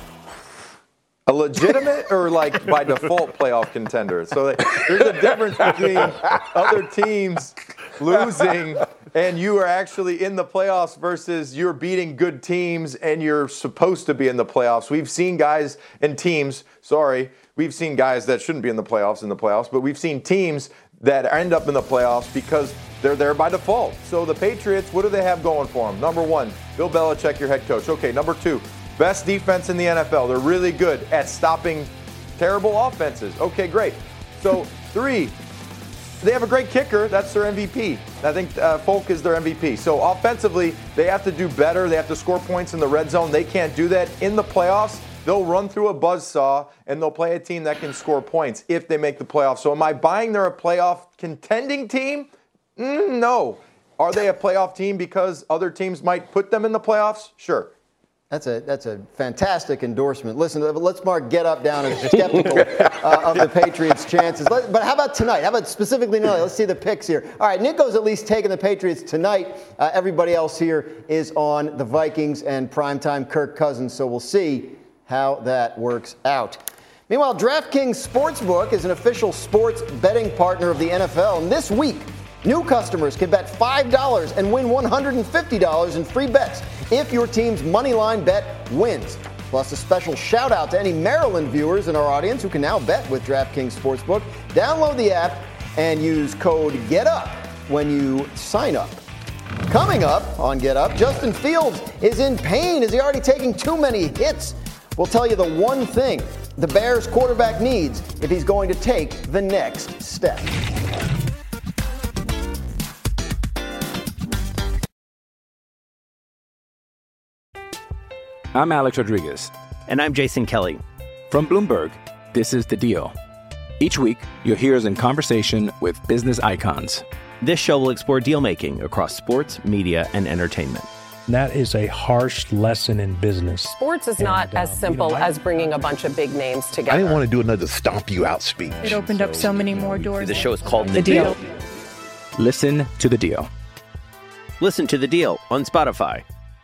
A legitimate or like by default playoff contender? So like, there's a difference between other teams losing and you are actually in the playoffs versus you're beating good teams and you're supposed to be in the playoffs. We've seen guys and teams, sorry, we've seen guys that shouldn't be in the playoffs in the playoffs, but we've seen teams that end up in the playoffs because they're there by default. So the Patriots, what do they have going for them? Number one, Bill Belichick, your head coach. Okay, number two, best defense in the N F L. They're really good at stopping terrible offenses. Okay, great. So, three, they have a great kicker. That's their M V P. I think uh, Folk is their M V P. So, offensively, they have to do better. They have to score points in the red zone. They can't do that. In the playoffs, they'll run through a buzzsaw, and they'll play a team that can score points if they make the playoffs. So, am I buying they're a playoff contending team? Mm, no. Are they a playoff team because other teams might put them in the playoffs? Sure. That's a that's a fantastic endorsement. Listen, let's mark Get Up down as skeptical uh, of the Patriots' chances. Let, but how about tonight? How about specifically tonight? Let's see the picks here. All right, Nico's at least taking the Patriots tonight. Uh, everybody else here is on the Vikings and primetime Kirk Cousins, so we'll see how that works out. Meanwhile, DraftKings Sportsbook is an official sports betting partner of the N F L, and this week, new customers can bet five dollars and win one hundred fifty dollars in free bets if your team's moneyline bet wins. Plus a special shout out to any Maryland viewers in our audience who can now bet with DraftKings Sportsbook. Download the app and use code GETUP when you sign up. Coming up on Get Up, Justin Fields is in pain. Is he already taking too many hits? We'll tell you the one thing the Bears quarterback needs if he's going to take the next step. I'm Alex Rodriguez. And I'm Jason Kelly. From Bloomberg, this is The Deal. Each week, you'll hear us in conversation with business icons. This show will explore deal-making across sports, media, and entertainment. That is a harsh lesson in business. Sports is not and, uh, as simple you know, as bringing a bunch of big names together. I didn't want to do another stomp you out speech. It opened up so many more doors. The show is called The, the deal. deal. Listen to The Deal. Listen to The Deal on Spotify.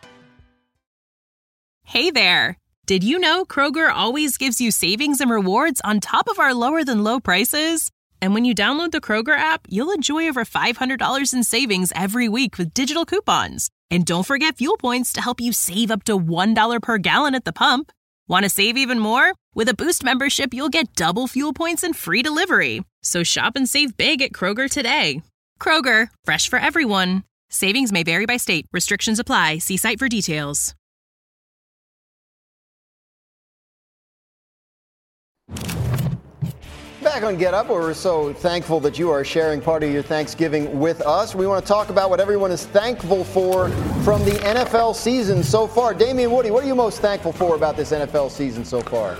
Hey there. Did you know Kroger always gives you savings and rewards on top of our lower than low prices? And when you download the Kroger app, you'll enjoy over five hundred dollars in savings every week with digital coupons. And don't forget fuel points to help you save up to one dollar per gallon at the pump. Want to save even more? With a Boost membership, you'll get double fuel points and free delivery. So shop and save big at Kroger today. Kroger, fresh for everyone. Savings may vary by state. Restrictions apply. See site for details. Back on Get Up, where we're so thankful that you are sharing part of your Thanksgiving with us. We want to talk about what everyone is thankful for from the N F L season so far. Damian Woody, what are you most thankful for about this N F L season so far?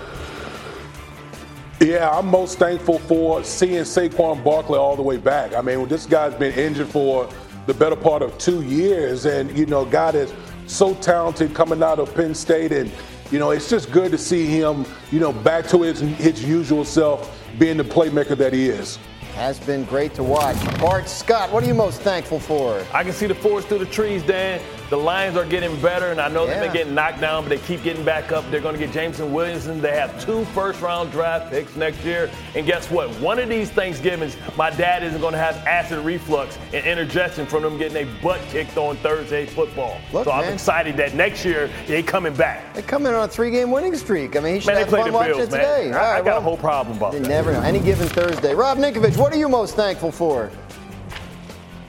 Yeah, I'm most thankful for seeing Saquon Barkley all the way back. I mean, this guy's been injured for the better part of two years, and, you know, God is so talented coming out of Penn State, and, you know, it's just good to see him, you know, back to his, his usual self, being the playmaker that he is. Has been great to watch. Bart Scott, what are you most thankful for? I can see the forest through the trees, Dan. The Lions are getting better, and I know yeah. they've been getting knocked down, but they keep getting back up. They're going to get Jameson Williamson. They have two first-round draft picks next year. And guess what? One of these Thanksgivings, my dad isn't going to have acid reflux and indigestion from them getting their butt kicked on Thursday football. Look, so I'm man. excited that next year they're coming back. They come in on a three-game winning streak. I mean, he should man, have fun watching it today. I, All right, I got well, a whole problem about you that. Never know. Any given Thursday. Rob Ninkovich, what are you most thankful for?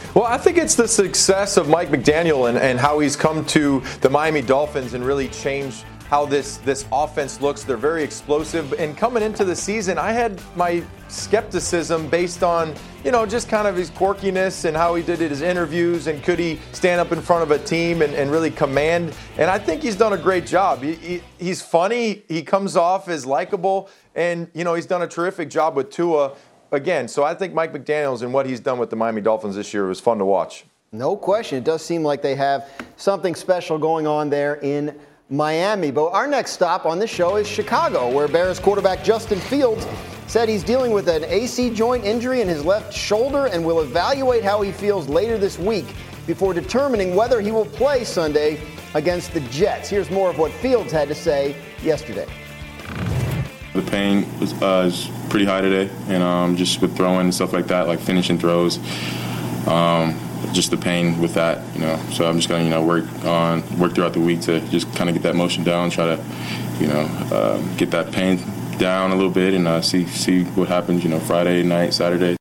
Well, I think it's the success of Mike McDaniel and, and how he's come to the Miami Dolphins and really changed how this, this offense looks. They're very explosive. And coming into the season, I had my skepticism based on, you know, just kind of his quirkiness and how he did his interviews and could he stand up in front of a team and, and really command. And I think he's done a great job. He, he, he's funny. He comes off as likable. And, you know, he's done a terrific job with Tua. Again, so I think Mike McDaniels and what he's done with the Miami Dolphins this year was fun to watch. No question. It does seem like they have something special going on there in Miami. But our next stop on this show is Chicago, where Bears quarterback Justin Fields said he's dealing with an A C joint injury in his left shoulder and will evaluate how he feels later this week before determining whether he will play Sunday against the Jets. Here's more of what Fields had to say yesterday. The pain was, uh, is pretty high today, and um, just with throwing and stuff like that, like finishing throws, um, just the pain with that, you know. So I'm just gonna, you know, work on work throughout the week to just kind of get that motion down, try to, you know, uh, get that pain down a little bit, and uh, see see what happens, you know, Friday night, Saturday.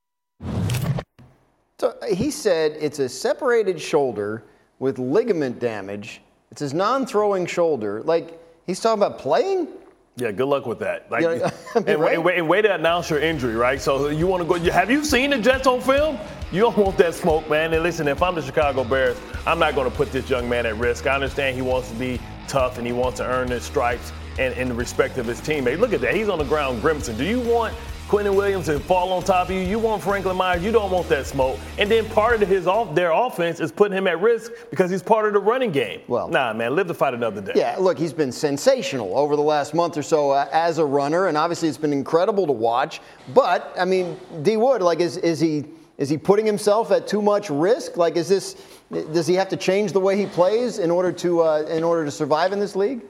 So he said it's a separated shoulder with ligament damage. It's his non-throwing shoulder. Like, he's talking about playing? Yeah, good luck with that. Like, yeah, I mean, and, right? and, and way to announce your injury, right? So you want to go. Have you seen the Jets on film? You don't want that smoke, man. And listen, if I'm the Chicago Bears, I'm not going to put this young man at risk. I understand he wants to be tough and he wants to earn his stripes and, and the respect of his teammates. Look at that. He's on the ground grimacing. Do you want Quentin Williams to fall on top of you? You want Franklin Myers? You don't want that smoke. And then part of his off their offense is putting him at risk because he's part of the running game. Well, nah, man, live to fight another day. Yeah, look, he's been sensational over the last month or so uh, as a runner, and obviously it's been incredible to watch. But I mean, D. Wood, like, is is he is he putting himself at too much risk? Like, is this does he have to change the way he plays in order to uh, in order to survive in this league?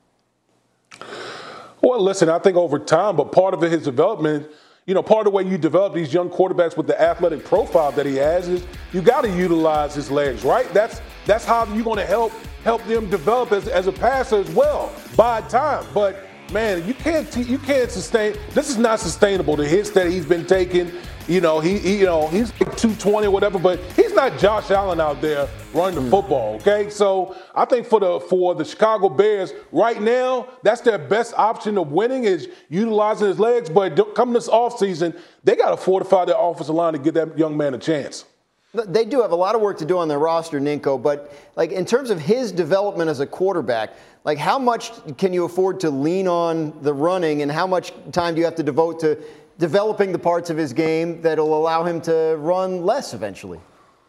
Well, listen, I think over time, but part of his development, you know, part of the way you develop these young quarterbacks with the athletic profile that he has is you got to utilize his legs, right? That's that's how you're going to help help them develop as, as a passer as well by time. But man, you can't you can't sustain. This is not sustainable. The hits that he's been taking. You know, he, he you know he's like two twenty or whatever, but he's not Josh Allen out there running the football. Okay, so I think for the for the Chicago Bears right now, that's their best option of winning is utilizing his legs. But coming this offseason, they got to fortify their offensive line to give that young man a chance. They do have a lot of work to do on their roster, Ninko, but like in terms of his development as a quarterback, like how much can you afford to lean on the running and how much time do you have to devote to developing the parts of his game that'll allow him to run less eventually?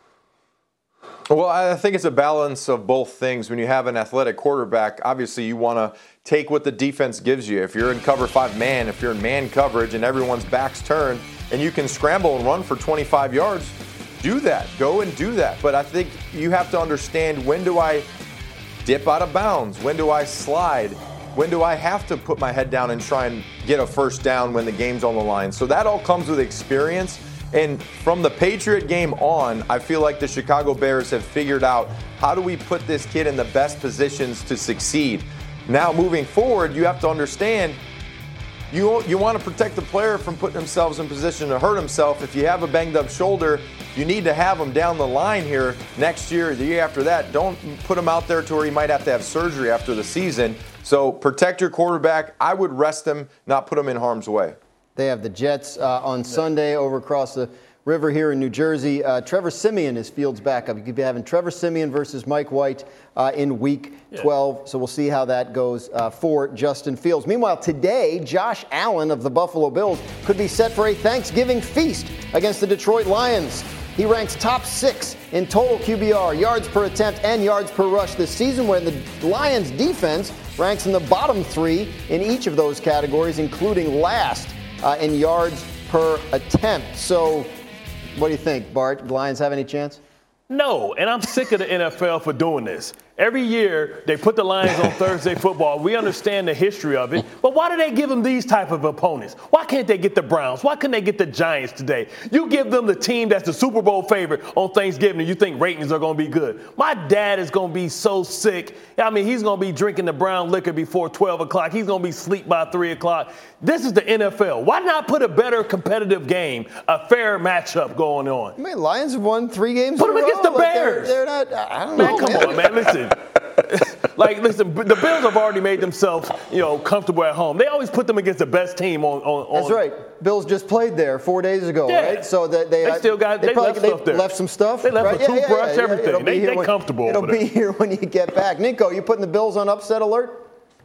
Well, I think it's a balance of both things. When you have an athletic quarterback, obviously you want to take what the defense gives you. If you're in cover five man, if you're in man coverage and everyone's back's turned and you can scramble and run for twenty-five yards, do that. Go and do that. But I think you have to understand, when do I dip out of bounds? When do I slide? When do I have to put my head down and try and get a first down when the game's on the line? So that all comes with experience. And from the Patriot game on, I feel like the Chicago Bears have figured out how do we put this kid in the best positions to succeed. Now moving forward, you have to understand you, you want to protect the player from putting themselves in position to hurt himself. If you have a banged up shoulder, you need to have him down the line here next year, the year after that. Don't put him out there to where he might have to have surgery after the season. So protect your quarterback. I would rest him, not put him in harm's way. They have the Jets uh, on Sunday over across the river here in New Jersey. Uh, Trevor Siemian is Fields' backup. You could be having Trevor Siemian versus Mike White uh, in Week twelve. So we'll see how that goes uh, for Justin Fields. Meanwhile, today, Josh Allen of the Buffalo Bills could be set for a Thanksgiving feast against the Detroit Lions. He ranks top six in total Q B R, yards per attempt, and yards per rush this season, where the Lions' defense ranks in the bottom three in each of those categories, including last uh, in yards per attempt. So what do you think, Bart? The Lions have any chance? No, and I'm sick of the N F L for doing this. Every year, they put the Lions on Thursday football. We understand the history of it. But why do they give them these type of opponents? Why can't they get the Browns? Why couldn't they get the Giants today? You give them the team that's the Super Bowl favorite on Thanksgiving, and you think ratings are going to be good. My dad is going to be so sick. I mean, he's going to be drinking the brown liquor before twelve o'clock. He's going to be asleep by three o'clock. This is the N F L. Why not put a better competitive game, a fair matchup going on? I mean, Lions have won three games Put in them a against row. the Like Bears. they're, they're not, I don't man, know. Come man. on, man. Listen. Like, listen, the Bills have already made themselves, you know, comfortable at home. They always put them against the best team on. on, on That's right. Bills just played there four days ago, Yeah. right? So that they, They still got- they probably, left stuff there. left some stuff. They left right? a toothbrush, everything. It'll be They- here they when- comfortable It'll over be there. here when you get back. Nico, you putting the Bills on upset alert?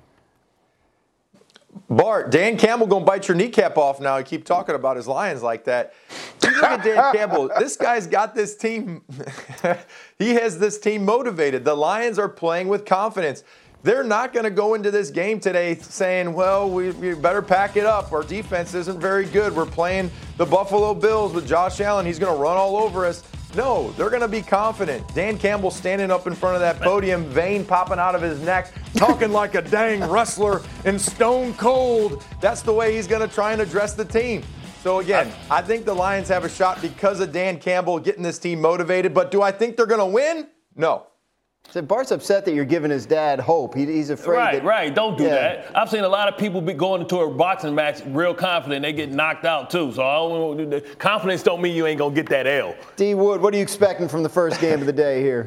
Bart, Dan Campbell going to bite your kneecap off now. You keep talking about his Lions like that. You look at Dan Campbell. This guy's got this team. He has this team motivated. The Lions are playing with confidence. They're not going to go into this game today saying, well, we, we better pack it up. Our defense isn't very good. We're playing the Buffalo Bills with Josh Allen. He's going to run all over us. No, they're going to be confident. Dan Campbell standing up in front of that podium, vein popping out of his neck, talking like a dang wrestler and stone cold. That's the way he's going to try and address the team. So, again, I think the Lions have a shot because of Dan Campbell getting this team motivated. But do I think they're going to win? No. So Bart's upset that you're giving his dad hope. He, he's afraid Right, that, right. Don't do yeah. that. I've seen a lot of people be going into a boxing match real confident. They get knocked out, too. So I don't know. Confidence don't mean you ain't going to get that L. D. Wood, what are you expecting from the first game of the day here?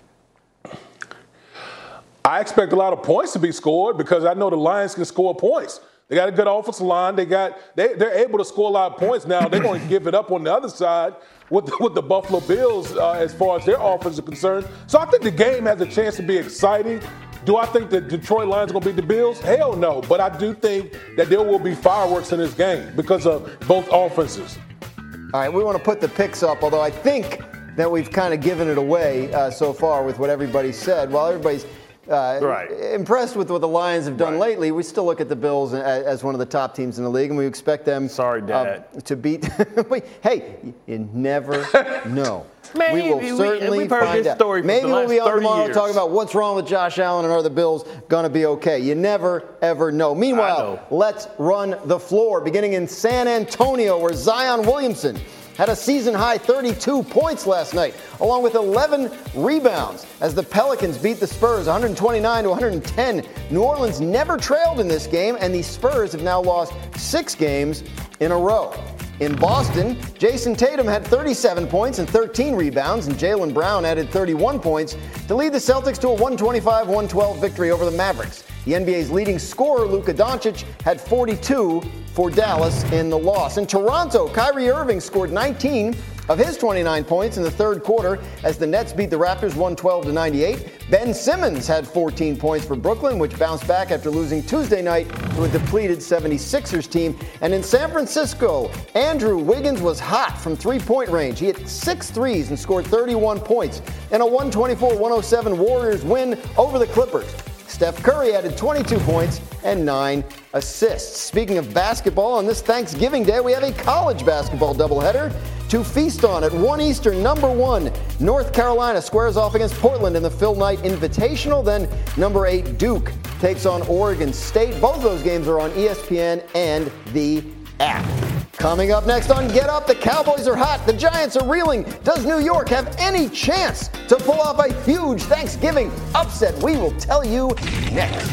I expect a lot of points to be scored because I know the Lions can score points. They got a good offensive line. They got they they're able to score a lot of points. Now they're going to give it up on the other side with with the Buffalo Bills uh, as far as their offense is concerned. So I think the game has a chance to be exciting. Do I think the Detroit Lions are going to beat the Bills? Hell no. But I do think that there will be fireworks in this game because of both offenses. All right, we want to put the picks up, although I think that we've kind of given it away uh, so far with what everybody said. While everybody's uh, right. impressed with what the Lions have done right. lately, we still look at the Bills as, as one of the top teams in the league, and we expect them Sorry, Dad. Uh, to beat. Hey, you never know. Man, we will we, certainly we've heard find this out. story for Maybe the we'll be last on tomorrow years. talking about what's wrong with Josh Allen and are the Bills going to be okay. You never, ever know. Meanwhile, know. let's run the floor, beginning in San Antonio, where Zion Williamson had a season-high thirty-two points last night, along with eleven rebounds, as the Pelicans beat the Spurs one twenty-nine to one ten. New Orleans never trailed in this game, and the Spurs have now lost six games in a row. In Boston, Jason Tatum had thirty-seven points and thirteen rebounds, and Jaylen Brown added thirty-one points to lead the Celtics to a one twenty-five to one twelve victory over the Mavericks. The N B A's leading scorer, Luka Doncic, had forty-two for Dallas in the loss. In Toronto, Kyrie Irving scored nineteen of his twenty-nine points in the third quarter as the Nets beat the Raptors one twelve to ninety-eight. Ben Simmons had fourteen points for Brooklyn, which bounced back after losing Tuesday night to a depleted seventy-sixers team. And in San Francisco, Andrew Wiggins was hot from three-point range. He hit six threes and scored thirty-one points in a one twenty-four to one oh seven Warriors win over the Clippers. Steph Curry added twenty-two points and nine assists. Speaking of basketball, on this Thanksgiving Day, we have a college basketball doubleheader to feast on. At one Eastern, number one, North Carolina squares off against Portland in the Phil Knight Invitational. Then number eight, Duke takes on Oregon State. Both those games are on E S P N and the app. Coming up next on Get Up, the Cowboys are hot, the Giants are reeling. Does New York have any chance to pull off a huge Thanksgiving upset? We will tell you next.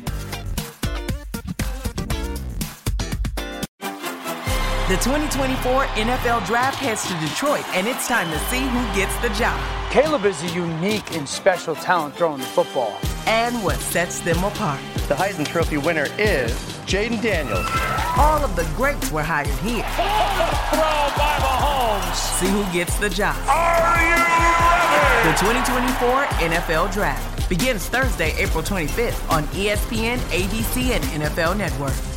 The twenty twenty-four N F L Draft heads to Detroit, and it's time to see who gets the job. Caleb is a unique and special talent throwing the football. And what sets them apart. The Heisman Trophy winner is Jaden Daniels. All of the greats were hired here. Throw by Mahomes. See who gets the job. Are you ready? The twenty twenty-four N F L Draft begins Thursday, April twenty-fifth on E S P N, A B C, and N F L Network.